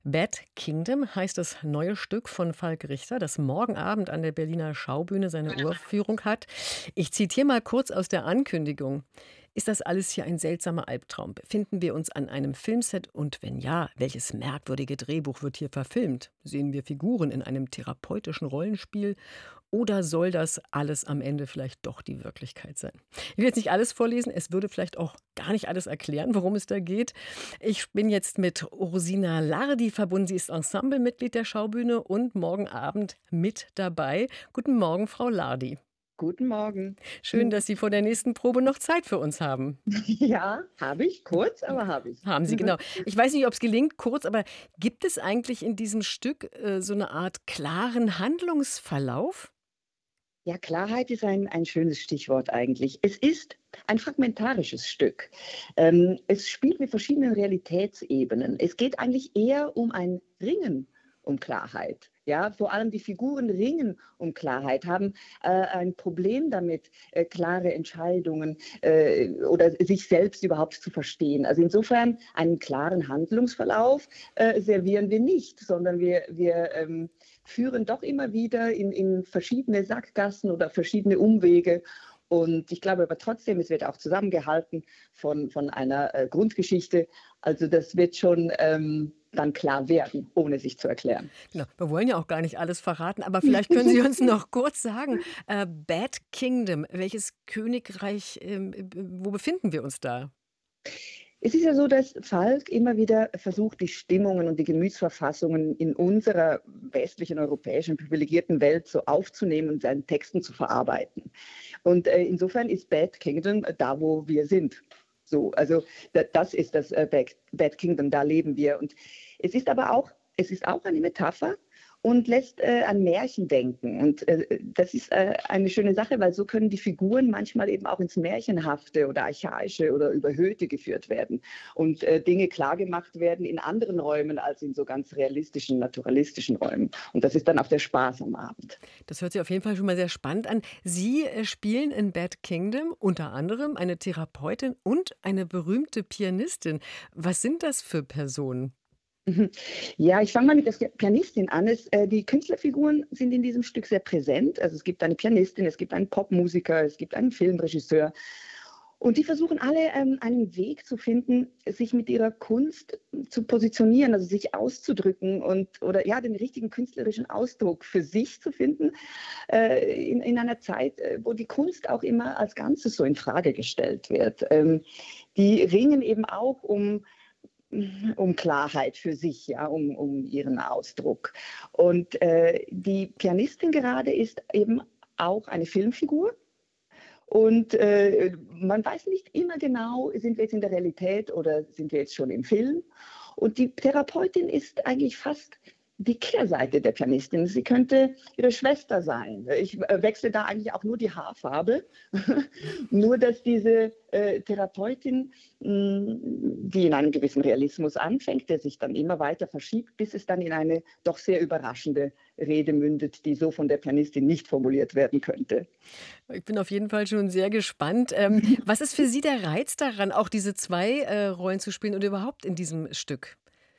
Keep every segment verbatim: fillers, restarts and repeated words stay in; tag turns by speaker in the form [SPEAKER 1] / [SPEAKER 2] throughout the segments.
[SPEAKER 1] Bad Kingdom heißt das neue Stück von Falk Richter, das morgen Abend an der Berliner Schaubühne seine Uraufführung hat. Ich zitiere mal kurz aus der Ankündigung. Ist das alles hier ein seltsamer Albtraum? Befinden wir uns an einem Filmset? Und wenn ja, welches merkwürdige Drehbuch wird hier verfilmt? Sehen wir Figuren in einem therapeutischen Rollenspiel? Oder soll das alles am Ende vielleicht doch die Wirklichkeit sein? Ich will jetzt nicht alles vorlesen, es würde vielleicht auch gar nicht alles erklären, worum es da geht. Ich bin jetzt mit Rosina Lardi verbunden. Sie ist Ensemblemitglied der Schaubühne und morgen Abend mit dabei. Guten Morgen, Frau Lardi.
[SPEAKER 2] Guten Morgen.
[SPEAKER 1] Schön, dass Sie vor der nächsten Probe noch Zeit für uns haben.
[SPEAKER 2] Ja, habe ich, kurz, aber habe ich.
[SPEAKER 1] Haben Sie, genau. Ich weiß nicht, ob es gelingt, kurz, aber gibt es eigentlich in diesem Stück äh, so eine Art klaren Handlungsverlauf?
[SPEAKER 2] Ja, Klarheit ist ein, ein schönes Stichwort eigentlich. Es ist ein fragmentarisches Stück. Ähm, es spielt mit verschiedenen Realitätsebenen. Es geht eigentlich eher um ein Ringen um Klarheit. Ja, vor allem die Figuren ringen um Klarheit, haben äh, ein Problem damit, äh, klare Entscheidungen äh, oder sich selbst überhaupt zu verstehen. Also insofern einen klaren Handlungsverlauf äh, servieren wir nicht, sondern wir, wir ähm, führen doch immer wieder in, in verschiedene Sackgassen oder verschiedene Umwege. Und ich glaube aber trotzdem, es wird auch zusammengehalten von, von einer äh, Grundgeschichte. Also das wird schon ähm, dann klar werden, ohne sich zu erklären.
[SPEAKER 1] Genau, wir wollen ja auch gar nicht alles verraten, aber vielleicht können Sie uns noch kurz sagen, äh, Bad Kingdom, welches Königreich, ähm, äh, wo befinden wir uns da?
[SPEAKER 2] Es ist ja so, dass Falk immer wieder versucht, die Stimmungen und die Gemütsverfassungen in unserer westlichen, europäischen, privilegierten Welt so aufzunehmen und seinen Texten zu verarbeiten. Und äh, insofern ist Bad Kingdom da, wo wir sind. So, also da, das ist das äh, Bad, Bad Kingdom, da leben wir. Und es ist aber auch, es ist auch eine Metapher und lässt äh, an Märchen denken. Und äh, das ist äh, eine schöne Sache, weil so können die Figuren manchmal eben auch ins Märchenhafte oder Archaische oder Überhöhte geführt werden und äh, Dinge klargemacht werden in anderen Räumen als in so ganz realistischen, naturalistischen Räumen. Und das ist dann auch der Spaß am Abend.
[SPEAKER 1] Das hört sich auf jeden Fall schon mal sehr spannend an. Sie äh, spielen in Bad Kingdom unter anderem eine Therapeutin und eine berühmte Pianistin. Was sind das für Personen?
[SPEAKER 2] Mhm. Ja, ich fange mal mit der Pianistin an. Es, äh, die Künstlerfiguren sind in diesem Stück sehr präsent. Also es gibt eine Pianistin, es gibt einen Popmusiker, es gibt einen Filmregisseur. Und die versuchen alle ähm, einen Weg zu finden, sich mit ihrer Kunst zu positionieren, also sich auszudrücken und oder ja, den richtigen künstlerischen Ausdruck für sich zu finden, äh, in, in einer Zeit, äh, wo die Kunst auch immer als Ganzes so in Frage gestellt wird. Ähm, die ringen eben auch um um Klarheit für sich, ja, um, um ihren Ausdruck. Und äh, die Pianistin gerade ist eben auch eine Filmfigur. Und äh, man weiß nicht immer genau, sind wir jetzt in der Realität oder sind wir jetzt schon im Film. Und die Therapeutin ist eigentlich fast die Kehrseite der Pianistin. Sie könnte ihre Schwester sein. Ich äh, wechsle da eigentlich auch nur die Haarfarbe. Nur, dass diese äh, Therapeutin, mh, die in einem gewissen Realismus anfängt, der sich dann immer weiter verschiebt, bis es dann in eine doch sehr überraschende Rede mündet, die so von der Pianistin nicht formuliert werden könnte.
[SPEAKER 1] Ich bin auf jeden Fall schon sehr gespannt. Ähm, was ist für Sie der Reiz daran, auch diese zwei äh, Rollen zu spielen und überhaupt in diesem Stück?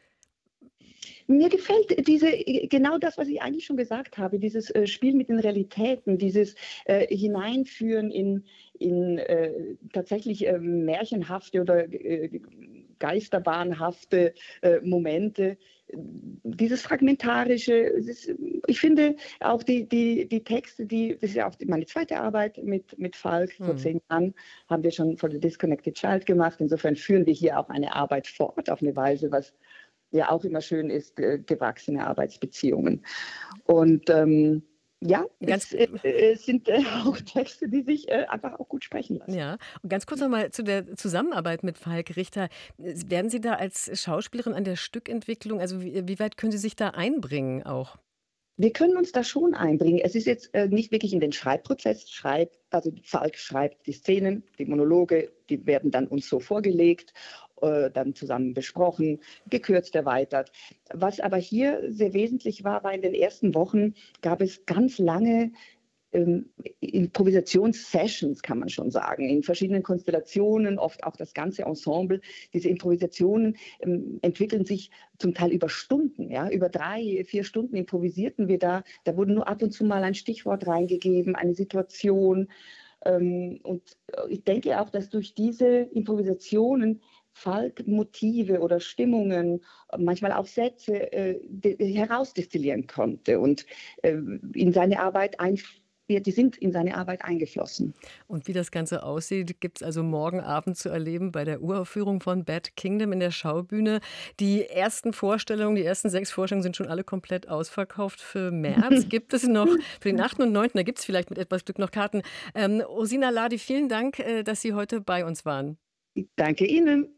[SPEAKER 2] Mir gefällt diese, genau das, was ich eigentlich schon gesagt habe, dieses äh, Spiel mit den Realitäten, dieses äh, Hineinführen in, in äh, tatsächlich äh, märchenhafte oder äh, geisterbahnhafte äh, Momente, dieses Fragmentarische. Es ist, ich finde auch die, die, die Texte, die, das ist ja auch meine zweite Arbeit mit, mit Falk, vor
[SPEAKER 1] Mhm.
[SPEAKER 2] zehn Jahren haben wir schon For the Disconnected Child gemacht. Insofern führen wir hier auch eine Arbeit fort auf eine Weise, was ja auch immer schön ist, äh, gewachsene Arbeitsbeziehungen. Und ähm, ja,
[SPEAKER 1] Ganz
[SPEAKER 2] es, äh, es sind äh, auch Texte, die sich äh, einfach auch gut sprechen lassen.
[SPEAKER 1] Ja, und ganz kurz noch mal zu der Zusammenarbeit mit Falk Richter. Äh, werden Sie da als Schauspielerin an der Stückentwicklung, also wie wie weit können Sie sich da einbringen auch?
[SPEAKER 2] Wir können uns da schon einbringen. Es ist jetzt äh, nicht wirklich in den Schreibprozess. Schreib, also Falk schreibt die Szenen, die Monologe, die werden dann uns so vorgelegt, äh, dann zusammen besprochen, gekürzt, erweitert. Was aber hier sehr wesentlich war, war in den ersten Wochen gab es ganz lange ähm, Improvisationssessions, kann man schon sagen, in verschiedenen Konstellationen, oft auch das ganze Ensemble. Diese Improvisationen ähm, entwickeln sich zum Teil über Stunden, ja, über drei, vier Stunden improvisierten wir da. Da wurde nur ab und zu mal ein Stichwort reingegeben, eine Situation. Ähm, und äh, ich denke auch, dass durch diese Improvisationen Falk Motive oder Stimmungen, manchmal auch Sätze äh, de- herausdestillieren konnte und äh, in seine Arbeit ein, ja, die sind in seine Arbeit eingeflossen.
[SPEAKER 1] Und wie das Ganze aussieht, gibt es also morgen Abend zu erleben bei der Uraufführung von Bad Kingdom in der Schaubühne. Die ersten Vorstellungen, die ersten sechs Vorstellungen sind schon alle komplett ausverkauft. Für März gibt es noch, für den achten und neunten da gibt es vielleicht mit etwas Glück noch Karten. Ähm, Osina Ladi, vielen Dank, äh, dass Sie heute bei uns waren.
[SPEAKER 2] Danke Ihnen.